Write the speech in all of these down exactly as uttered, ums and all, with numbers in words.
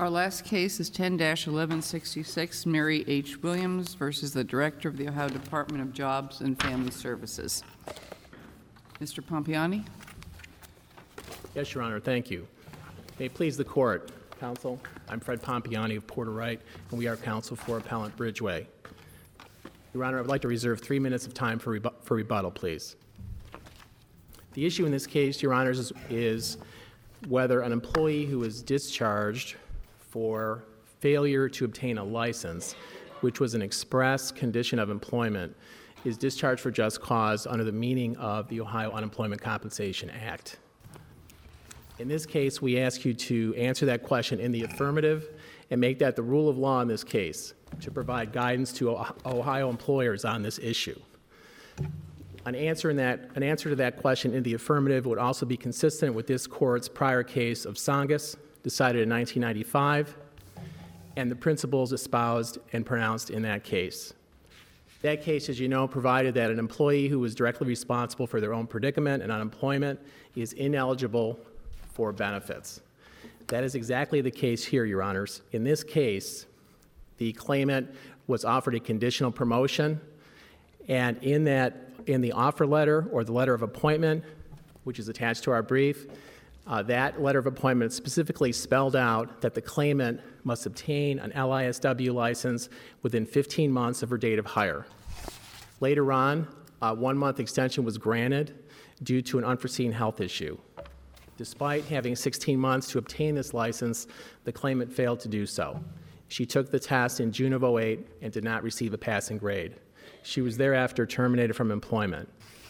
Our last case is ten dash eleven sixty-six, Mary H. Williams versus the Director of the Ohio Department of Jobs and Family Services. Mister Pompiani? Yes, Your Honor, thank you. May it please the Court, Counsel, I'm Fred Pompiani of Porter Wright, and we are counsel for Appellant Bridgeway. Your Honor, I would like to reserve three minutes of time for, rebu- for rebuttal, please. The issue in this case, Your Honors, is, is whether an employee who is discharged for failure to obtain a license, which was an express condition of employment, is discharged for just cause under the meaning of the Ohio Unemployment Compensation Act. In this case, we ask you to answer that question in the affirmative and make that the rule of law in this case to provide guidance to Ohio employers on this issue. An answer, in that, an answer to that question in the affirmative would also be consistent with this Court's prior case of Songus, decided in nineteen ninety-five, and the principles espoused and pronounced in that case. That case, as you know, provided that an employee who was directly responsible for their own predicament and unemployment is ineligible for benefits. That is exactly the case here, Your Honors. In this case, the claimant was offered a conditional promotion, and in that, in the offer letter or the letter of appointment, which is attached to our brief, uh, that letter of appointment specifically spelled out that the claimant must obtain an L I S W license within fifteen months of her date of hire. Later on, a one-month extension was granted due to an unforeseen health issue. Despite having sixteen months to obtain this license, the claimant failed to do so. She took the test in June of oh eight and did not receive a passing grade. She was thereafter terminated from employment.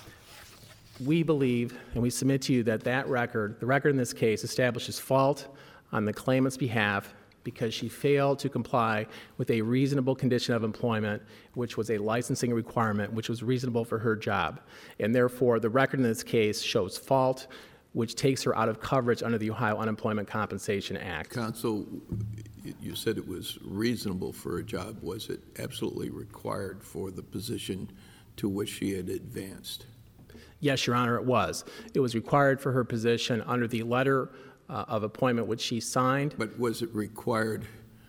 We believe, and we submit to you, that that record, the record in this case, establishes fault on the claimant's behalf because she failed to comply with a reasonable condition of employment, which was a licensing requirement, which was reasonable for her job. And therefore, the record in this case shows fault, which takes her out of coverage under the Ohio Unemployment Compensation Act. Counsel, you said it was reasonable for a job. Was it absolutely required for the position to which she had advanced? Yes, Your Honor, it was. It was required for her position under the letter uh, of appointment which she signed. But was it required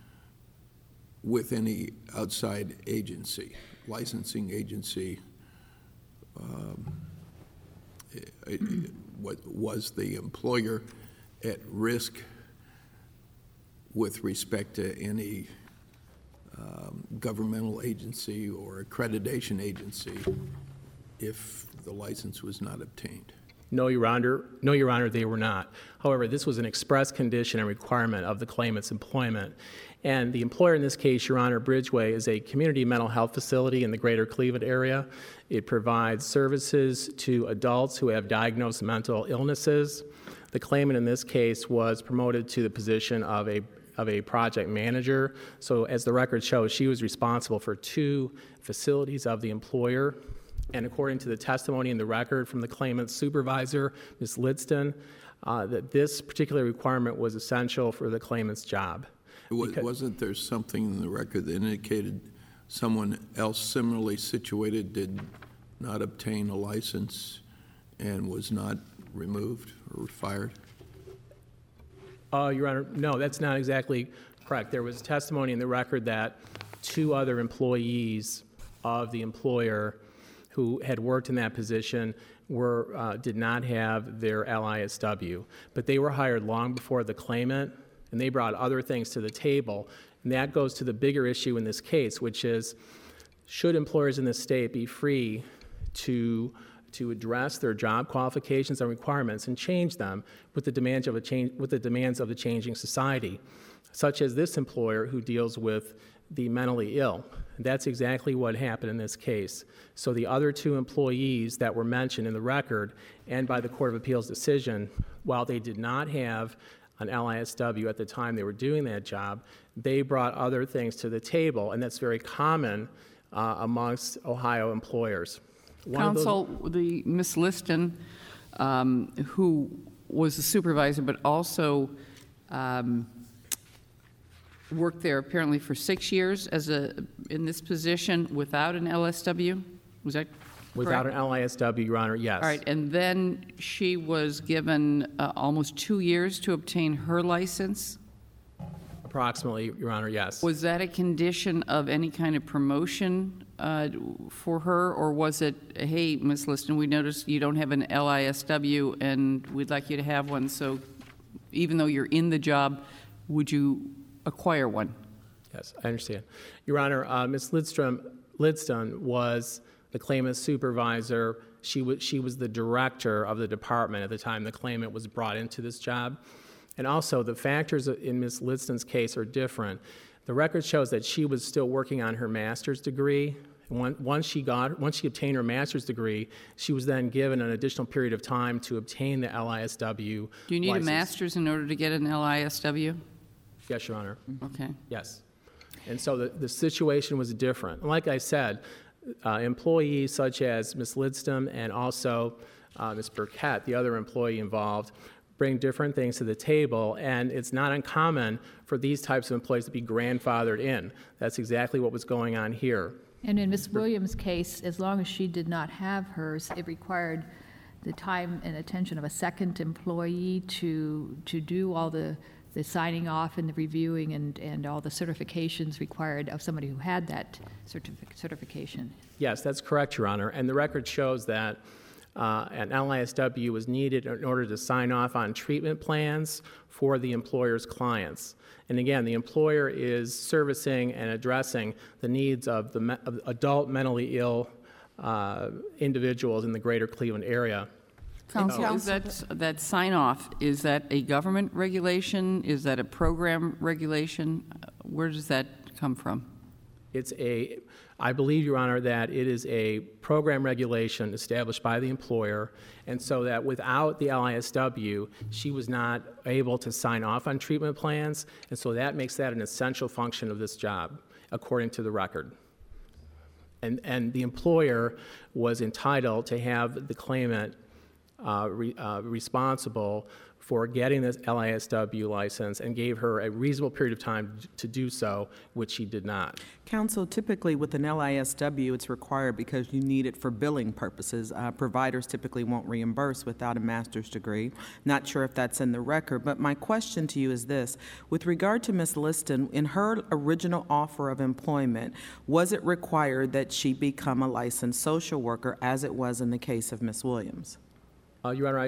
with any outside agency, licensing agency? Um, it, it, what, was the employer at risk with respect to any um, governmental agency or accreditation agency if the license was not obtained? No, Your Honor. No, Your Honor, they were not. However, this was an express condition and requirement of the claimant's employment. And the employer in this case, Your Honor, Bridgeway, is a community mental health facility in the greater Cleveland area. It provides services to adults who have diagnosed mental illnesses. The claimant in this case was promoted to the position of a of a project manager. So as the record shows, she was responsible for two facilities of the employer. And according to the testimony in the record from the claimant's supervisor, Miz Lidston, uh, that this particular requirement was essential for the claimant's job. Was, wasn't there something in the record that indicated someone else similarly situated did not obtain a license and was not removed or fired? Uh, Your Honor, no, that's not exactly correct. There was testimony in the record that two other employees of the employer who had worked in that position were uh, did not have their L I S W, but they were hired long before the claimant, and they brought other things to the table. And that goes to the bigger issue in this case, which is, should employers in this state be free to to address their job qualifications and requirements and change them with the demands of a change with the demands of the changing society, such as this employer who deals with the mentally ill. That's exactly what happened in this case. So the other two employees that were mentioned in the record and by the Court of Appeals decision, while they did not have an L I S W at the time they were doing that job, they brought other things to the table, and that's very common uh, amongst Ohio employers. One Counsel, the Miz Liston, um, who was the supervisor, but also um, worked there apparently for six years as a in this position without an L S W. Was that without correct? an L I S W, Your Honor? Yes. All right, and then she was given uh, almost two years to obtain her license. Approximately, Your Honor, yes. Was that a condition of any kind of promotion uh, for her, or was it, hey, Miz Liston, we noticed you don't have an L I S W and we'd like you to have one, so even though you're in the job, would you acquire one? Yes, I understand. Your Honor, uh, Miz Lidstrom, Lidston was the claimant's supervisor. She was, she was the director of the department at the time the claimant was brought into this job. And also, the factors in Miz Lidston's case are different. The record shows that she was still working on her master's degree. When, once she got, once she obtained her master's degree, she was then given an additional period of time to obtain the L I S W Do you need license. a master's in order to get an L I S W? Yes, Your Honor. Okay. Yes. And so the, the situation was different. Like I said, uh, employees such as Miz Lidston and also uh, Miz Burkett, the other employee involved, bring different things to the table, and it's not uncommon for these types of employees to be grandfathered in. That's exactly what was going on here. And in Miz Williams' case, as long as she did not have hers, it required the time and attention of a second employee to, to do all the, the signing off and the reviewing and, and all the certifications required of somebody who had that certific- certification. Yes, that's correct, Your Honor. And the record shows that uh, an L I S W was needed in order to sign off on treatment plans for the employer's clients. And again, the employer is servicing and addressing the needs of the me- of adult mentally ill uh, individuals in the greater Cleveland area. So is that, that sign-off, is that a government regulation? Is that a program regulation? Uh, Where does that come from? It's a, I believe, Your Honor, that it is a program regulation established by the employer, and so that without the L I S W, she was not able to sign off on treatment plans, and so that makes that an essential function of this job, according to the record. And, and the employer was entitled to have the claimant uh, re, uh, responsible for getting this L I S W license and gave her a reasonable period of time to do so, which she did not. Counsel, typically with an L I S W, it's required because you need it for billing purposes. Uh, providers typically won't reimburse without a master's degree. Not sure if that's in the record, but my question to you is this. With regard to Miz Liston, in her original offer of employment, was it required that she become a licensed social worker as it was in the case of Miz Williams? Uh, Your Honor, I,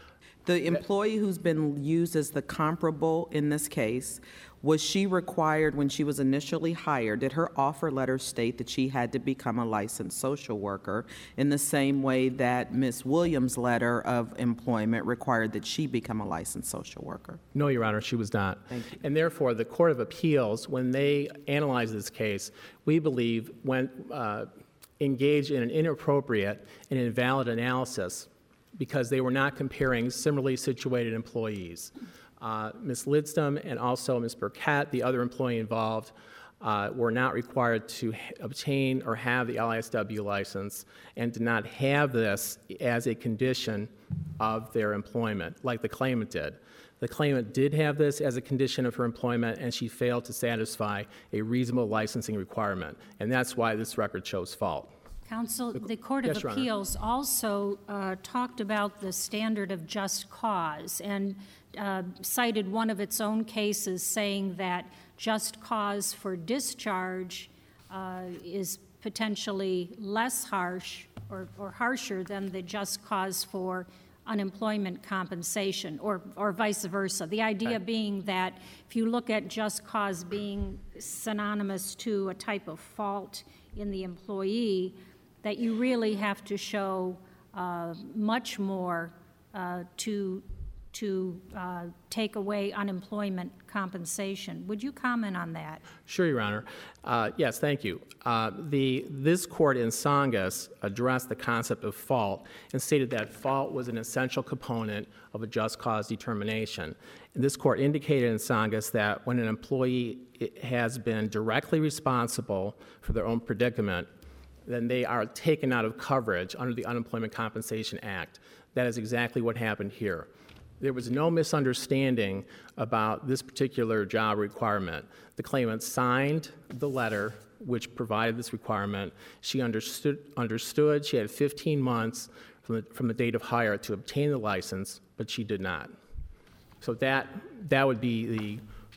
The employee who's been used as the comparable in this case, was she required when she was initially hired, did her offer letter state that she had to become a licensed social worker in the same way that Miz Williams' letter of employment required that she become a licensed social worker? No, Your Honor, she was not. Thank you. And therefore, the Court of Appeals, when they analyzed this case, we believe went uh, engaged in an inappropriate and invalid analysis because they were not comparing similarly situated employees. Uh, Miz Lidston and also Miz Burkett, the other employee involved, uh, were not required to h- obtain or have the L I S W license and did not have this as a condition of their employment, like the claimant did. The claimant did have this as a condition of her employment, and she failed to satisfy a reasonable licensing requirement, and that's why this record shows fault. Counsel, the Court of Yes, Your Honor. Appeals also uh, talked about the standard of just cause and uh, cited one of its own cases saying that just cause for discharge uh, is potentially less harsh or, or harsher than the just cause for unemployment compensation, or, or vice versa. The idea Right. being that if you look at just cause being synonymous to a type of fault in the employee, that you really have to show uh, much more uh, to, to uh, take away unemployment compensation. Would you comment on that? Sure, Your Honor. Uh, yes, thank you. Uh, the, this court in Songas addressed the concept of fault and stated that fault was an essential component of a just cause determination. And this court indicated in Songas that when an employee has been directly responsible for their own predicament, then they are taken out of coverage under the Unemployment Compensation Act. That is exactly what happened here. There was no misunderstanding about this particular job requirement. The claimant signed the letter which provided this requirement. She understood, understood she had fifteen months from the, from the date of hire to obtain the license, but she did not. So that, that would be the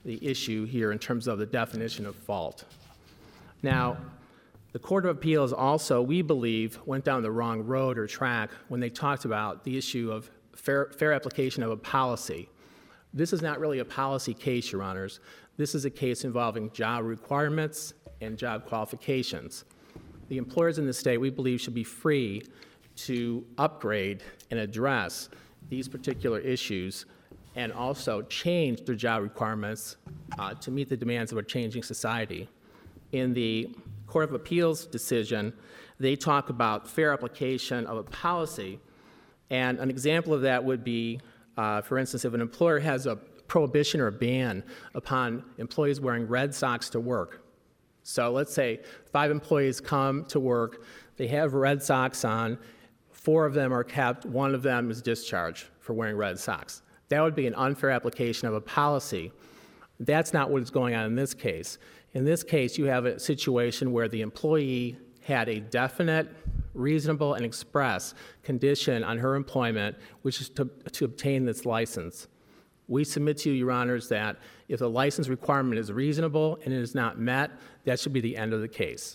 the issue here in terms of the definition of fault. Now, the Court of Appeals also, we believe, went down the wrong road or track when they talked about the issue of fair, fair application of a policy. This is not really a policy case, Your Honors. This is a case involving job requirements and job qualifications. The employers in the state, we believe, should be free to upgrade and address these particular issues and also change their job requirements uh, to meet the demands of a changing society. In the Court of Appeals decision, they talk about fair application of a policy, and an example of that would be, uh, for instance, if an employer has a prohibition or a ban upon employees wearing red socks to work. So let's say five employees come to work, they have red socks on, four of them are kept, one of them is discharged for wearing red socks. That would be an unfair application of a policy. That's not what is going on in this case. In this case, you have a situation where the employee had a definite, reasonable, and express condition on her employment, which is to, to obtain this license. We submit to you, Your Honors, that if the license requirement is reasonable and it is not met, that should be the end of the case.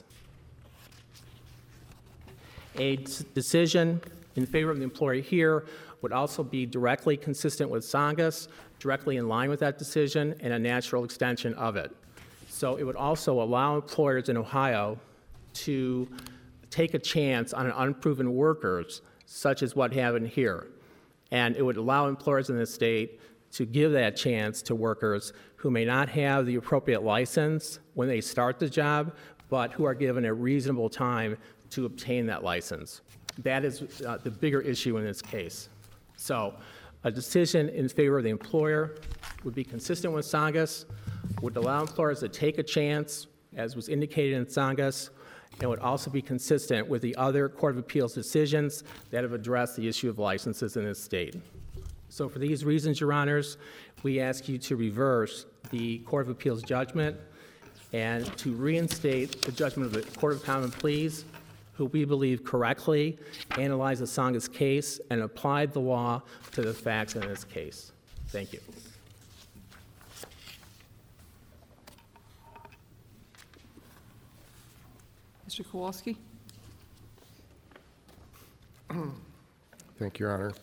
A decision in favor of the employer here would also be directly consistent with Tsongas, directly in line with that decision, and a natural extension of it. So it would also allow employers in Ohio to take a chance on an unproven workers, such as what happened here. And it would allow employers in the state to give that chance to workers who may not have the appropriate license when they start the job, but who are given a reasonable time to obtain that license. That is uh, the bigger issue in this case. So a decision in favor of the employer would be consistent with Tsongas, would allow employers to take a chance, as was indicated in Tsongas, and would also be consistent with the other Court of Appeals decisions that have addressed the issue of licenses in this state. So for these reasons, Your Honors, we ask you to reverse the Court of Appeals judgment and to reinstate the judgment of the Court of Common Pleas, who we believe correctly analyzed the Tsongas case and applied the law to the facts in this case. Thank you. Mister Kowalski? Thank you, Your Honor.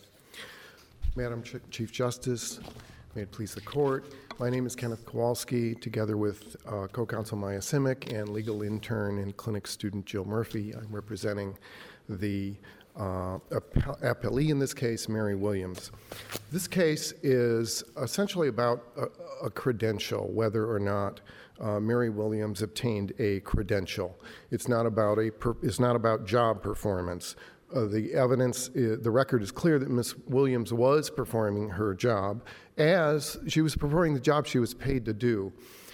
Madam Ch- Chief Justice, may it please the Court, my name is Kenneth Kowalski, together with uh, co-counsel Maya Simic and legal intern and clinic student Jill Murphy. I'm representing the uh, app- appellee in this case, Mary Williams. This case is essentially about a, a credential, whether or not uh, Mary Williams obtained a credential. It's not about a per- it's not about job performance. Uh, the evidence, uh, the record is clear that Miz Williams was performing her job as she was performing the job she was paid to do.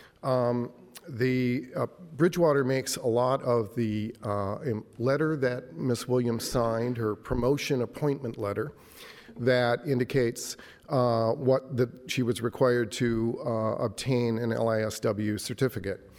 Um, the uh, Bridgewater makes a lot of the uh, letter that Miz Williams signed, her promotion appointment letter, that indicates uh, what that she was required to uh, obtain an L I S W certificate.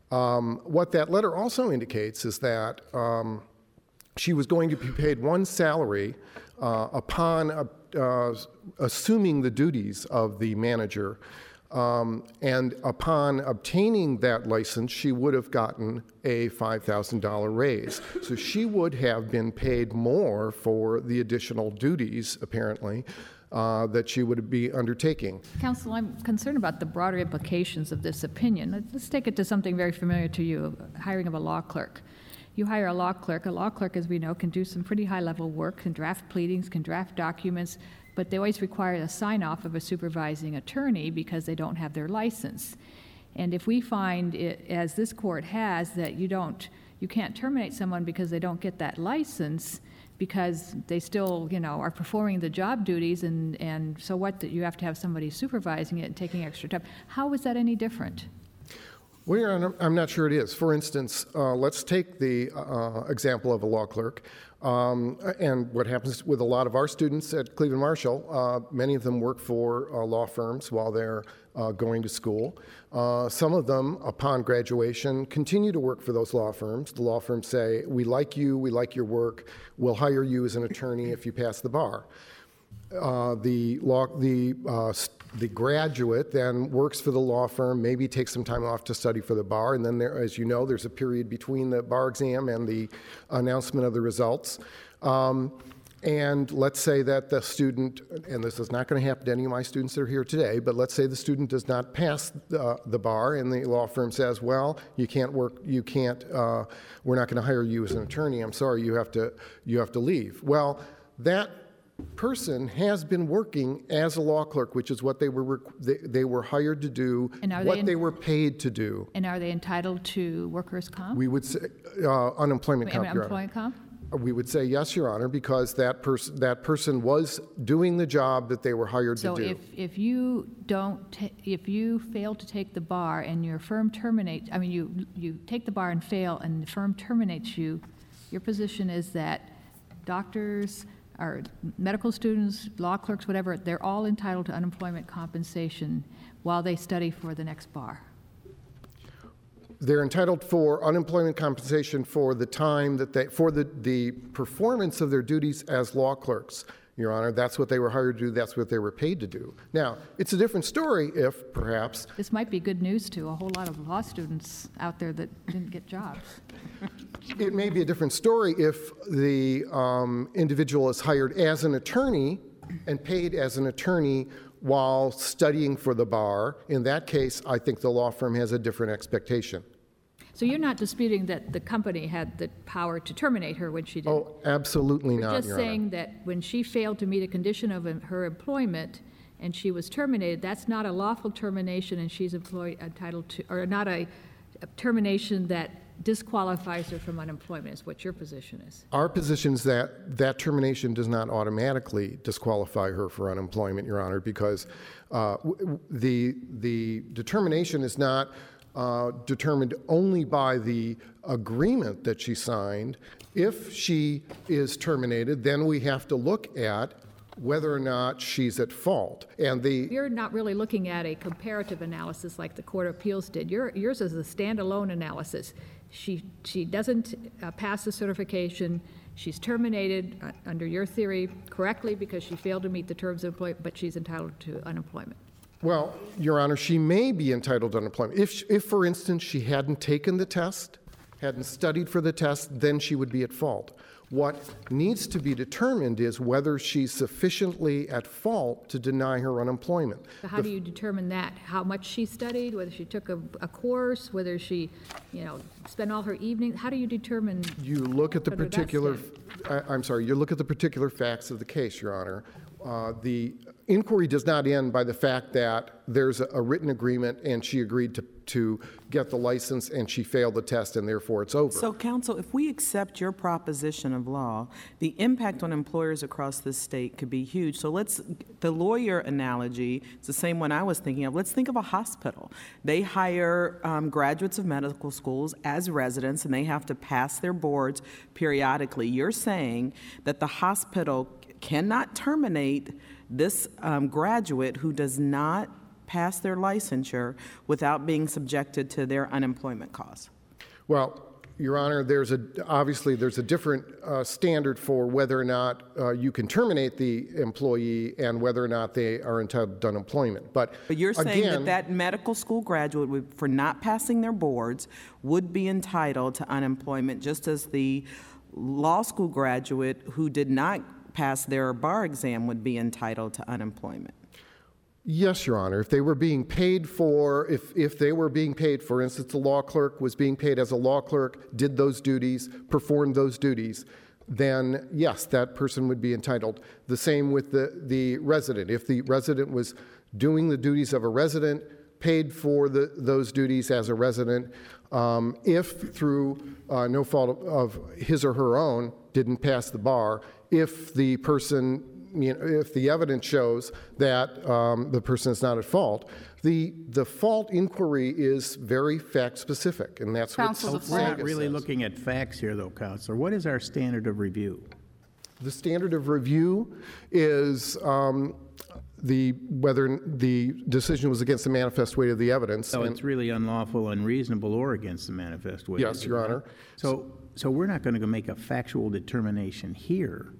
Um, what that letter also indicates is that um, she was going to be paid one salary uh, upon uh, uh, assuming the duties of the manager. Um, and upon obtaining that license, she would have gotten a five thousand dollars raise. So she would have been paid more for the additional duties, apparently, uh, that she would be undertaking. Counsel, I'm concerned about the broader implications of this opinion. Let's take it to something very familiar to you, hiring of a law clerk. You hire a law clerk. A law clerk, as we know, can do some pretty high-level work, can draft pleadings, can draft documents, but they always require a sign-off of a supervising attorney because they don't have their license. And if we find, it, as this court has, that you don't, you can't terminate someone because they don't get that license because they still, you know, are performing the job duties, and, and so what, that you have to have somebody supervising it and taking extra time. How is that any different? Well, Your Honor, I'm not sure it is. For instance, uh, let's take the uh, example of a law clerk. Um, and what happens with a lot of our students at Cleveland Marshall, uh, many of them work for uh, law firms while they're uh, going to school. Uh, some of them, upon graduation, continue to work for those law firms. The law firms say, we like you, we like your work, we'll hire you as an attorney if you pass the bar. uh, the law, the uh, s- the graduate then works for the law firm, maybe takes some time off to study for the bar, and then there, as you know, there's a period between the bar exam and the announcement of the results. Um, and let's say that the student, and this is not going to happen to any of my students that are here today, but let's say the student does not pass the, the bar, and the law firm says, well, you can't work, you can't, uh, we're not going to hire you as an attorney. I'm sorry, you have to, you have to leave. Well, that person has been working as a law clerk, which is what they were requ- they, they were hired to do, And are they what in- they were paid to do. And are they entitled to workers' comp? We would say uh, unemployment I mean, comp, Your Honor. Employment comp? We would say yes, Your Honor, because that person that person was doing the job that they were hired So to do. if, if you don't, ta- if you fail to take the bar and your firm terminates, I mean, you, you take the bar and fail and the firm terminates you, your position is that doctors or medical students, law clerks, whatever, they're all entitled to unemployment compensation while they study for the next bar. They're entitled for unemployment compensation for the time that they, for the, the performance of their duties as law clerks, Your Honor. That's what they were hired to do. That's what they were paid to do. Now, it's a different story if, perhaps, This might be good news to a whole lot of law students out there that didn't get jobs. it may be a different story if the um, individual is hired as an attorney and paid as an attorney while studying for the bar. In that case, I think the law firm has a different expectation. So you're not disputing that the company had the power to terminate her when she did? Oh, absolutely You're not, just Your Honor. saying that when she failed to meet a condition of em- her employment and she was terminated, that's not a lawful termination and she's employed, entitled to, or not a a termination that disqualifies her from unemployment, is what your position is. Our position is that that termination does not automatically disqualify her for unemployment, Your Honor, because uh, w- w- the, the determination is not uh, determined only by the agreement that she signed. If she is terminated, then we have to look at whether or not she's at fault. And the You're not really looking at a comparative analysis like the Court of Appeals did. Your, yours is a standalone analysis. She, she doesn't uh, pass the certification. She's terminated, uh, under your theory, correctly because she failed to meet the terms of employment, but she's entitled to unemployment. Well, Your Honor, she may be entitled to unemployment. If, if, for instance, she hadn't taken the test, hadn't studied for the test, then she would be at fault. What needs to be determined is whether she's sufficiently at fault to deny her unemployment. So how do you determine that? How much she studied, whether she took a, a course, whether she, you know, spent all her evening? How do you determine? You look at the Under that particular, I, I'm sorry, you look at the particular facts of the case, Your Honor. Uh, the inquiry does not end by the fact that there's a, a written agreement and she agreed to, to get the license and she failed the test and therefore it's over. So, counsel, if we accept your proposition of law, the impact on employers across this state could be huge. So let's, the lawyer analogy, it's the same one I was thinking of. Let's think of a hospital. They hire um, graduates of medical schools as residents, and they have to pass their boards periodically. You're saying that the hospital cannot terminate this um, graduate who does not pass their licensure without being subjected to their unemployment costs? Well, Your Honor, there's a, obviously, there's a different uh, standard for whether or not uh, you can terminate the employee and whether or not they are entitled to unemployment. But, But you're saying again, that that medical school graduate, would, for not passing their boards, would be entitled to unemployment, just as the law school graduate who did not pass their bar exam would be entitled to unemployment? Yes, Your Honor. If they were being paid for, if, if they were being paid, for instance, the law clerk was being paid as a law clerk, did those duties, performed those duties, then yes, that person would be entitled. The same with the, the resident. If the resident was doing the duties of a resident, paid for the, those duties as a resident, um, if through uh, no fault of his or her own didn't pass the bar, if the person, you know, if the evidence shows that um, the person is not at fault, the the fault inquiry is very fact specific, and that's Counsel, what the We're fault- not SAGA really says. looking at facts here, though, Counselor. What is our standard of review? The standard of review is um, the whether the decision was against the manifest weight of the evidence. So and- it's really unlawful, unreasonable, or against the manifest way? Yes, Your Honor. So, so we're not going to make a factual determination here.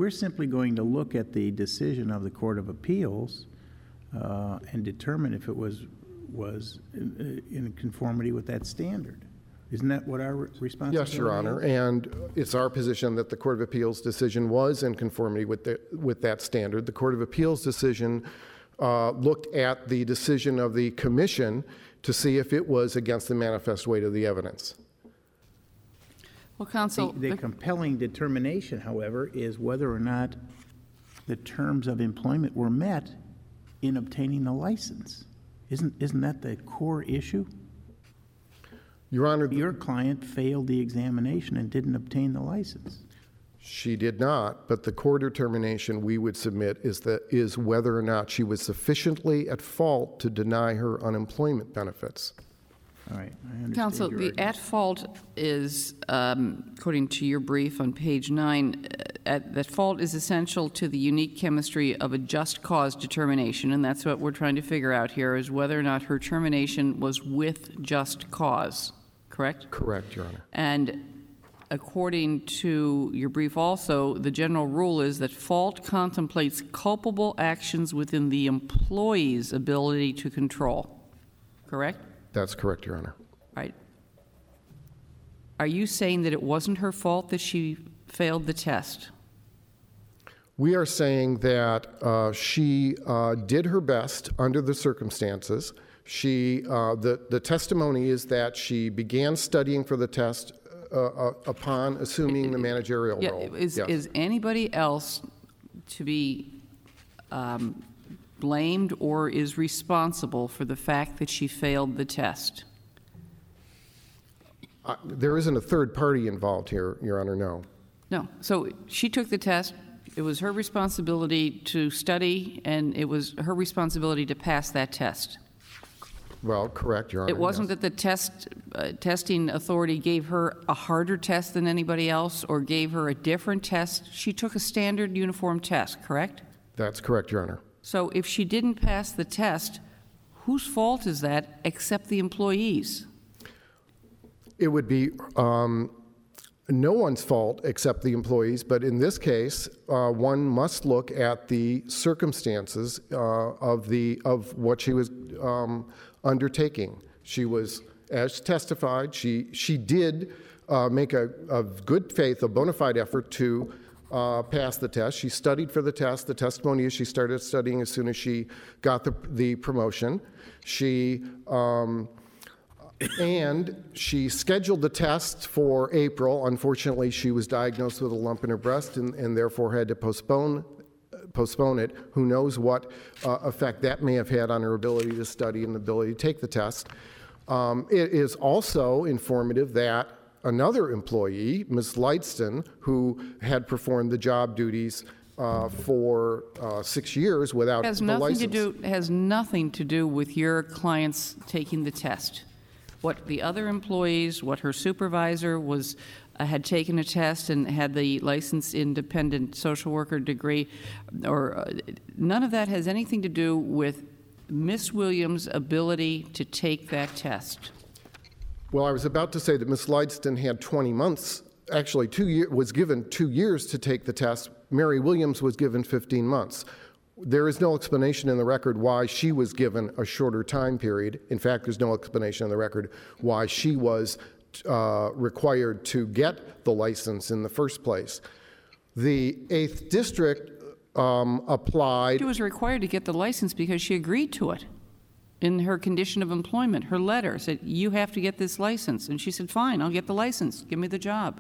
we're simply going to look at the decision of the Court of Appeals uh, and determine if it was, was in, in conformity with that standard. Isn't that what our responsibility is? Yes, Your Honor, and it's our position that the Court of Appeals decision was in conformity with, the, with that standard. The Court of Appeals decision uh, looked at the decision of the Commission to see if it was against the manifest weight of the evidence. Well, counsel, The, the compelling determination, however, is whether or not the terms of employment were met in obtaining the license. Isn't, isn't that the core issue? Your Honor, Your client failed the examination and didn't obtain the license. she did not, but the core determination we would submit is that is whether or not she was sufficiently at fault to deny her unemployment benefits. All right, I understand counsel, your the argument. at fault is, um, according to your brief on page nine, uh, at, that fault is essential to the unique chemistry of a just cause determination, and that's what we're trying to figure out here, is whether or not her termination was with just cause, correct? Correct, Your Honor. And according to your brief also, the general rule is that fault contemplates culpable actions within the employee's ability to control, correct? That's correct, Your Honor. Right. Are you saying that it wasn't her fault that she failed the test? We are saying that uh, she uh, did her best under the circumstances. She, uh, the, the testimony is that she began studying for the test uh, uh, upon assuming the managerial Yeah, role. is, Yes. is anybody else to be um, blamed or is responsible for the fact that she failed the test? Uh, there isn't a third party involved here, Your Honor, no. No. So she took the test. It was her responsibility to study, and it was her responsibility to pass that test. Well, correct, Your Honor. It wasn't yes. that the test, uh, testing authority gave her a harder test than anybody else or gave her a different test. She took a standard uniform test, correct? That's correct, Your Honor. So if she didn't pass the test, whose fault is that except the employees? It would be um, no one's fault except the employees, but in this case, uh, one must look at the circumstances uh, of the of what she was um, undertaking. She was, as testified, she she did uh, make a, a good faith, a bona fide effort to uh, pass the test. She studied for the test. The testimony is she started studying as soon as she got the the promotion. She um, And she scheduled the test for April. Unfortunately, she was diagnosed with a lump in her breast and, and therefore had to postpone postpone it. Who knows what uh, effect that may have had on her ability to study and ability to take the test. Um, it is also informative that another employee, Miz Lightston, who had performed the job duties uh, for uh, six years without Has the nothing license. to do, has nothing to do with your clients taking the test. What the other employees, what her supervisor was, uh, had taken a test and had the licensed independent social worker degree, or uh, none of that has anything to do with Miss Williams' ability to take that test. Well, I was about to say that Miz Lightston had twenty months, actually two year, was given two years to take the test. Mary Williams was given fifteen months. There is no explanation in the record why she was given a shorter time period. In fact, there's no explanation in the record why she was uh, required to get the license in the first place. The eighth District um, applied. She was required to get the license because she agreed to it in her condition of employment. Her letter said, you have to get this license. And she said, fine, I'll get the license. Give me the job.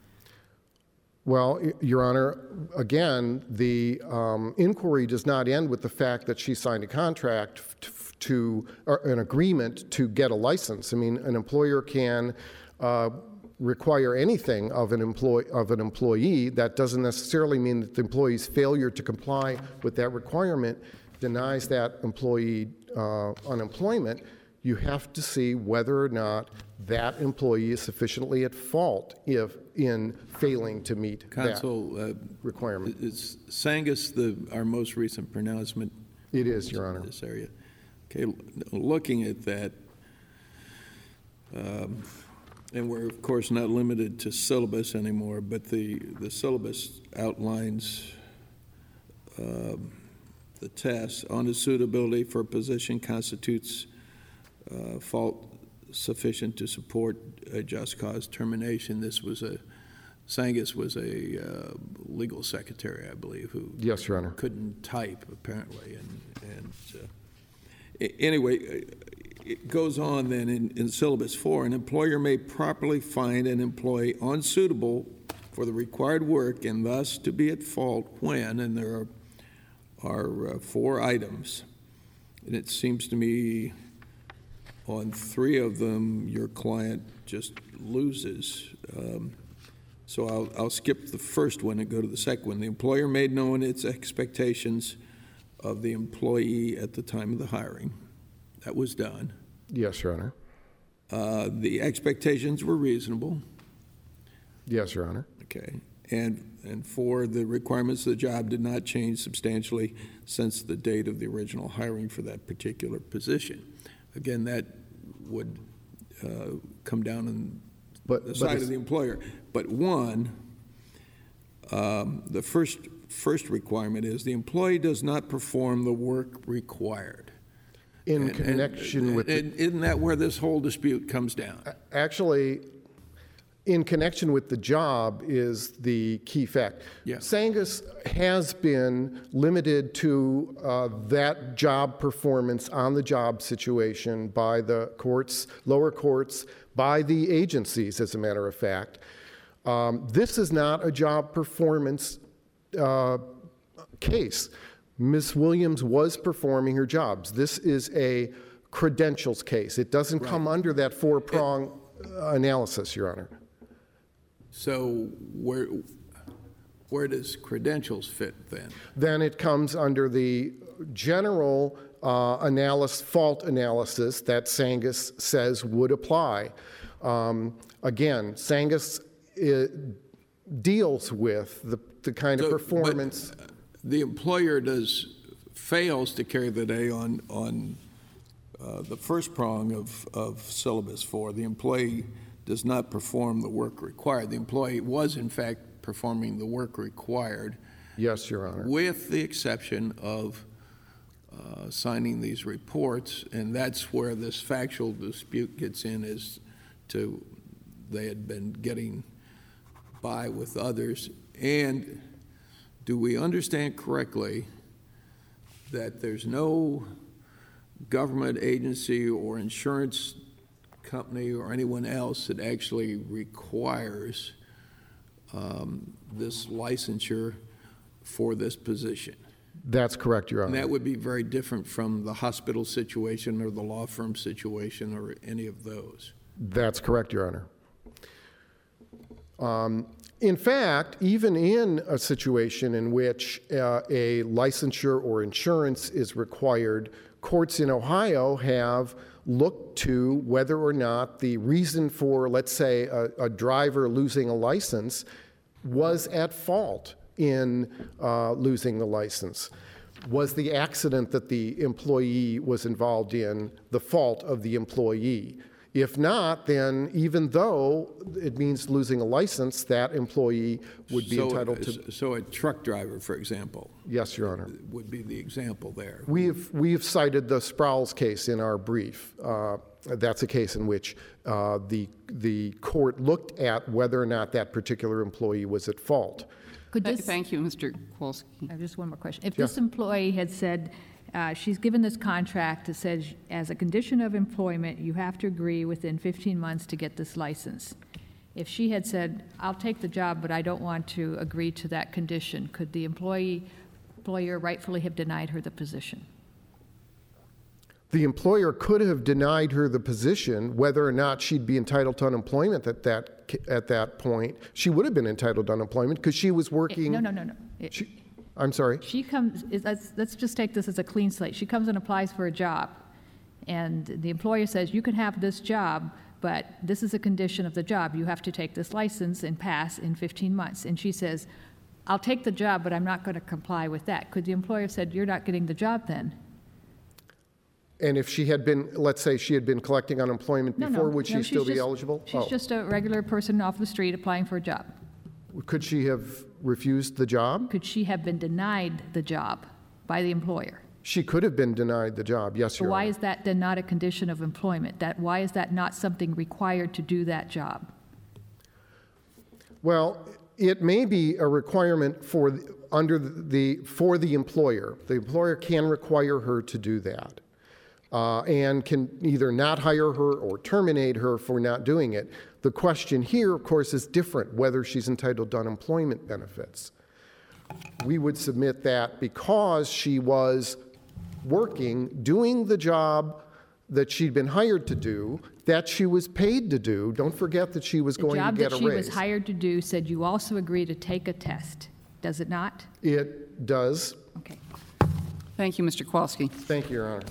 Well, Your Honor, again, the um, inquiry does not end with the fact that she signed a contract to, to or an agreement to get a license. I mean, an employer can uh, require anything of an employee of an employee. That doesn't necessarily mean that the employee's failure to comply with that requirement denies that employee uh, unemployment. You have to see whether or not that employee is sufficiently at fault if in failing to meet Counsel, that uh, requirement. is Sangus the, our most recent pronouncement? It is, Your Honor. In this area. Okay, l- looking at that, um, And we're, of course, not limited to syllabus anymore, but the, the syllabus outlines um, the test on the suitability for a position constitutes uh, fault sufficient to support a just cause termination. This was a, Sangus was a uh, legal secretary, I believe, who Yes, Your Honor. couldn't type, apparently. And, and uh, a- anyway, it goes on then in, in syllabus four, an employer may properly find an employee unsuitable for the required work and thus to be at fault when, and there are, are uh, four items. And it seems to me on three of them, your client just loses. Um, so I'll, I'll skip the first one and go to the second one. The employer made known its expectations of the employee at the time of the hiring. That was done. Yes, Your Honor. Uh, the expectations were reasonable. Yes, Your Honor. Okay. And, and four, the requirements of the job did not change substantially since the date of the original hiring for that particular position. Again, that would uh, come down on But- the but side it's- of the employer. But one, um, the first, first requirement is the employee does not perform the work required. In And- and- connection with, the- and isn't that where this whole dispute comes down? actually, in connection with the job is the key fact. Yeah. Sangus has been limited to uh, that job performance on the job situation by the courts, lower courts, by the agencies, as a matter of fact. Um, This is not a job performance uh, case. Miz Williams was performing her jobs. This is a credentials case. It doesn't come under that four-prong uh, analysis, Your Honor. So where, where does credentials fit then? Then it comes under the general uh, analysis, fault analysis that Sangus says would apply. Um, Again, Sangus uh, deals with the, the kind of So, but performance. The employer does, fails to carry the day on, on uh, the first prong of, of syllabus four. The employee does not perform the work required. The employee was, in fact, performing the work required, Yes, Your Honor. with the exception of uh, signing these reports, and that's where this factual dispute gets in, is to, they had been getting by with others. And do we understand correctly that there's no government agency or insurance company or anyone else that actually requires um, this licensure for this position? That's correct, Your And Honor. that would be very different from the hospital situation or the law firm situation or any of those. That's correct, Your Honor. Um, In fact, even in a situation in which uh, a licensure or insurance is required, courts in Ohio have looked to whether or not the reason for, let's say, a, a driver losing a license was at fault in uh, losing the license. Was the accident that the employee was involved in the fault of the employee? If not, then even though it means losing a license, that employee would be So- entitled to. So a truck driver, for example, Yes, Your Honor. would be the example there. We've, we've cited the Sproul's case in our brief. Uh, That's a case in which uh, the, the court looked at whether or not that particular employee was at fault. Could Th- this, Thank you, Mister Kowalski. I have just one more question. If Yeah. this employee had said, uh, she's given this contract that says, as a condition of employment, you have to agree within fifteen months to get this license. If she had said, I'll take the job, but I don't want to agree to that condition, could the employee, employer rightfully have denied her the position? The employer could have denied her the position, whether or not she'd be entitled to unemployment at that, at that point. She would have been entitled to unemployment because she was Eh, working. No, no, no, no. It- She- I'm sorry? She comes, is- let's, let's just take this as a clean slate. She comes and applies for a job, and the employer says, you can have this job, but this is a condition of the job. You have to take this license and pass in fifteen months. And she says, I'll take the job, but I'm not going to comply with that. Could the employer have said, you're not getting the job then? And if she had been, let's say she had been collecting unemployment No, no, before, would no, she she's still be just- eligible? She's Oh. just a regular person off the street applying for a job. Could she have refused the job? Could she have been denied the job by the employer? She could have been denied the job, yes, So Your why Honor. is that then not a condition of employment? That, why is that not something required to do that job? Well, it may be a requirement for, the- under the, for the employer. The employer can require her to do that, uh, and can either not hire her or terminate her for not doing it. The question here, of course, is different, whether she's entitled to unemployment benefits. We would submit that because she was working, doing the job that she'd been hired to do, that she was paid to do. Don't forget that she was The going to job get that a she was raise. hired to do said you also agree to take a test, does it not? It does. Okay. Thank you, Mister Kowalski. Thank you, Your Honor.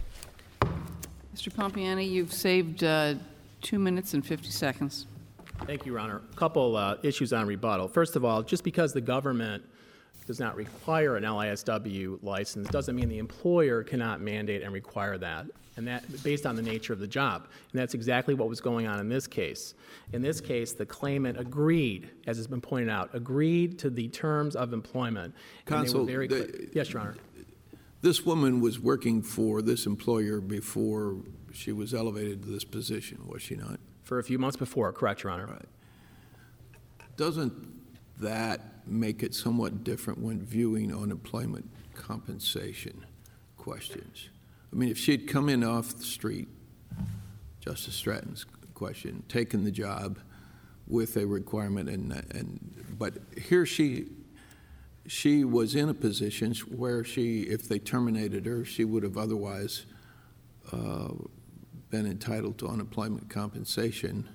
Mister Pompiani, you've saved uh, two minutes and fifty seconds. Thank you, Your Honor. A couple uh, issues on rebuttal. First of all, just because the government does not require an L I S W license doesn't mean the employer cannot mandate and require that, and that based on the nature of the job. And that's exactly what was going on in this case. In this case, the claimant agreed, as has been pointed out, agreed to the terms of employment. And they were Counsel, very the- clear. Yes, Your Honor. This woman was working for this employer before she was elevated to this position, was she not? For a few months before, correct, Your Honor. Right. Doesn't that make it somewhat different when viewing unemployment compensation questions? I mean, if she'd come in off the street, Justice Stratton's question, taken the job with a requirement, and, and but here she, she was in a position where she, if they terminated her, she would have otherwise uh, been entitled to unemployment compensation.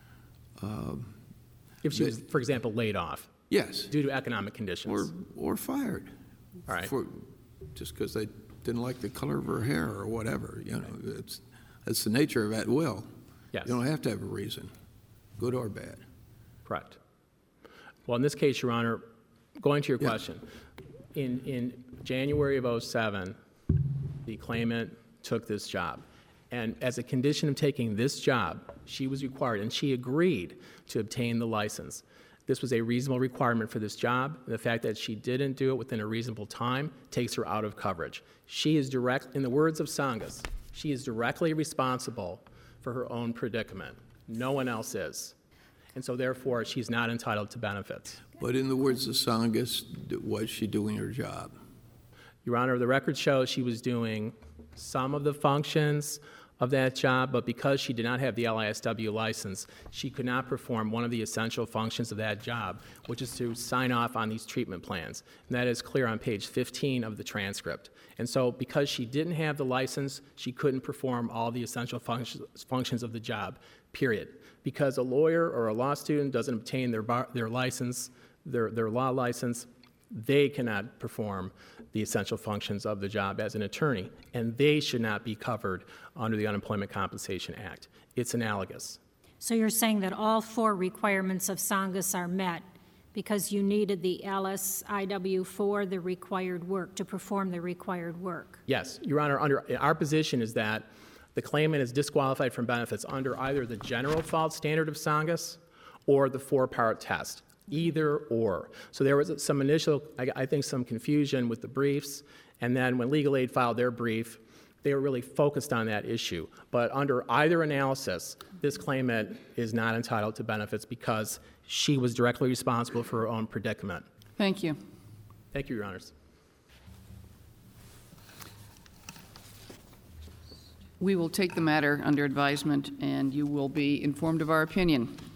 Um, If she was, for example, laid off Yes, due to economic conditions. or, or fired. All right. For, just because they didn't like the color of her hair or whatever, you know, it's, that's the nature of at will. Yes. You don't have to have a reason, good or bad. Correct. Well, in this case, Your Honor, going to your Yeah. question, in, in January of oh seven, the claimant took this job. And as a condition of taking this job, she was required, and she agreed to obtain the license. This was a reasonable requirement for this job. The fact that she didn't do it within a reasonable time takes her out of coverage. She is direct, in the words of Sangas, she is directly responsible for her own predicament. No one else is. And so therefore, she's not entitled to benefits. But in the words of Sangas, was she doing her job? Your Honor, the record shows she was doing some of the functions of that job, but because she did not have the L I S W license, she could not perform one of the essential functions of that job, which is to sign off on these treatment plans. And that is clear on page fifteen of the transcript. And so because she didn't have the license, she couldn't perform all the essential functions, functions of the job, period. Because a lawyer or a law student doesn't obtain their, bar, their license, their, their law license, they cannot perform the essential functions of the job as an attorney, and they should not be covered under the Unemployment Compensation Act. It's analogous. So you're saying that all four requirements of Sangas are met because you needed the L S I W for the required work, to perform the required work? Yes, Your Honor, under, our position is that the claimant is disqualified from benefits under either the general fault standard of Sangas or the four-part test. Either or. So there was some initial, I, I think, some confusion with the briefs, and then when Legal Aid filed their brief, they were really focused on that issue. But under either analysis, this claimant is not entitled to benefits because she was directly responsible for her own predicament. Thank you. Thank you, Your Honors. We will take the matter under advisement, and you will be informed of our opinion.